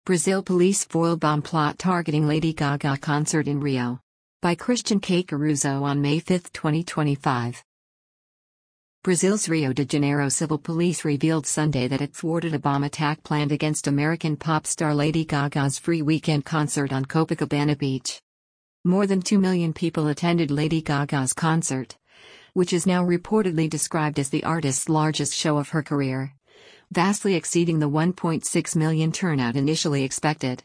Brazil police foil bomb plot targeting Lady Gaga concert in Rio. By Christian K. Caruso on May 5, 2025. Brazil's Rio de Janeiro civil police revealed Sunday that it thwarted a bomb attack planned against American pop star Lady Gaga's free weekend concert on Copacabana Beach. More than 2 million people attended Lady Gaga's concert, which is now reportedly described as the artist's largest show of her career, vastly exceeding the 1.6 million turnout initially expected.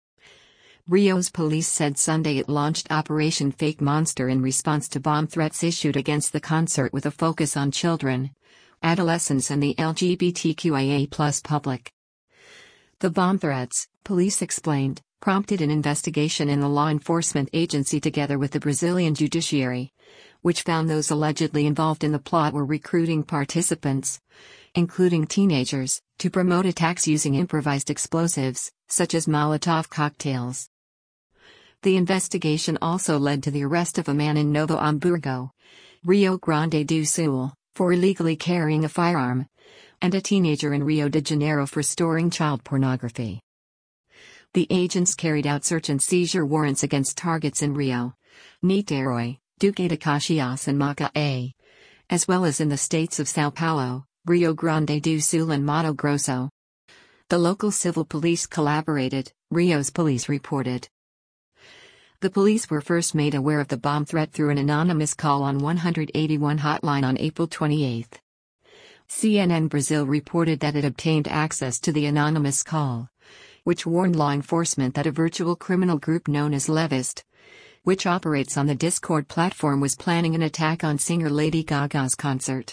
Rio's police said Sunday it launched Operation Fake Monster in response to bomb threats issued against the concert with a focus on children, adolescents and the LGBTQIA+ public. The bomb threats, police explained, prompted an investigation in the law enforcement agency together with the Brazilian judiciary, which found those allegedly involved in the plot were recruiting participants, including teenagers, to promote attacks using improvised explosives, such as Molotov cocktails. The investigation also led to the arrest of a man in Novo Hamburgo, Rio Grande do Sul, for illegally carrying a firearm, and a teenager in Rio de Janeiro for storing child pornography. The agents carried out search and seizure warrants against targets in Rio, Niterói, Duque de Caxias and Macaé, as well as in the states of São Paulo, Rio Grande do Sul and Mato Grosso. The local civil police collaborated, Rio's police reported. The police were first made aware of the bomb threat through an anonymous call on 181 hotline on April 28. CNN Brazil reported that it obtained access to the anonymous call, which warned law enforcement that a virtual criminal group known as Levist, which operates on the Discord platform, was planning an attack on singer Lady Gaga's concert.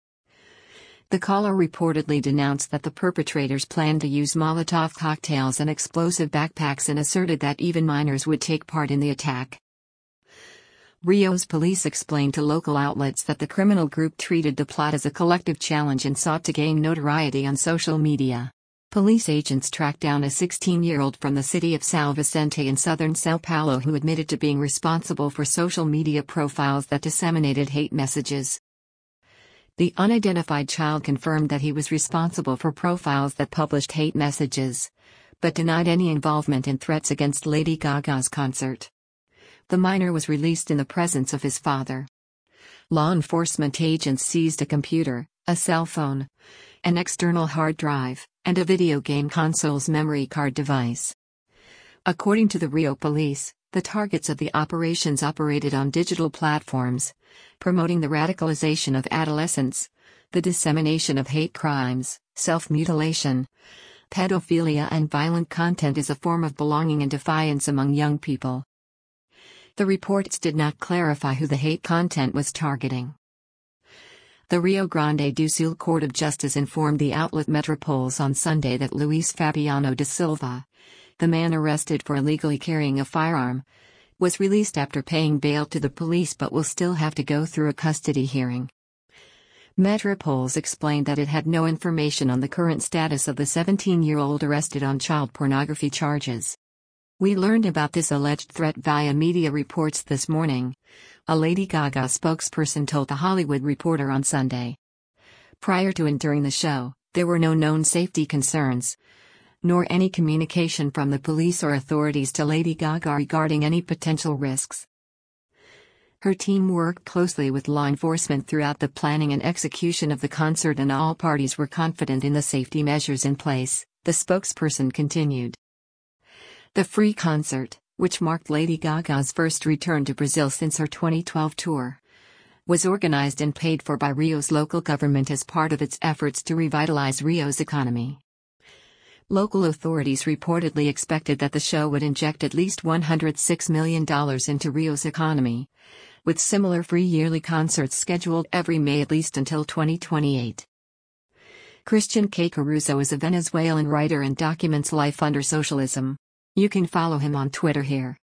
The caller reportedly denounced that the perpetrators planned to use Molotov cocktails and explosive backpacks and asserted that even minors would take part in the attack. Rio's police explained to local outlets that the criminal group treated the plot as a collective challenge and sought to gain notoriety on social media. Police agents tracked down a 16-year-old from the city of São Vicente in southern São Paulo who admitted to being responsible for social media profiles that disseminated hate messages. The unidentified child confirmed that he was responsible for profiles that published hate messages, but denied any involvement in threats against Lady Gaga's concert. The minor was released in the presence of his father. Law enforcement agents seized a computer, a cell phone, an external hard drive, and a video game console's memory card device. According to the Rio police, the targets of the operations operated on digital platforms, promoting the radicalization of adolescents, the dissemination of hate crimes, self-mutilation, pedophilia and violent content as a form of belonging and defiance among young people. The reports did not clarify who the hate content was targeting. The Rio Grande do Sul Court of Justice informed the outlet Metrópolis on Sunday that Luis Fabiano da Silva, the man arrested for illegally carrying a firearm, was released after paying bail to the police but will still have to go through a custody hearing. Metrópolis explained that it had no information on the current status of the 17-year-old arrested on child pornography charges. "We learned about this alleged threat via media reports this morning," a Lady Gaga spokesperson told The Hollywood Reporter on Sunday. Prior to and during the show, there were no known safety concerns, nor any communication from the police or authorities to Lady Gaga regarding any potential risks. Her team worked closely with law enforcement throughout the planning and execution of the concert, and all parties were confident in the safety measures in place, the spokesperson continued. The free concert, which marked Lady Gaga's first return to Brazil since her 2012 tour, was organized and paid for by Rio's local government as part of its efforts to revitalize Rio's economy. Local authorities reportedly expected that the show would inject at least $106 million into Rio's economy, with similar free yearly concerts scheduled every May at least until 2028. Christian K. Caruso is a Venezuelan writer and documents life under socialism. You can follow him on Twitter here.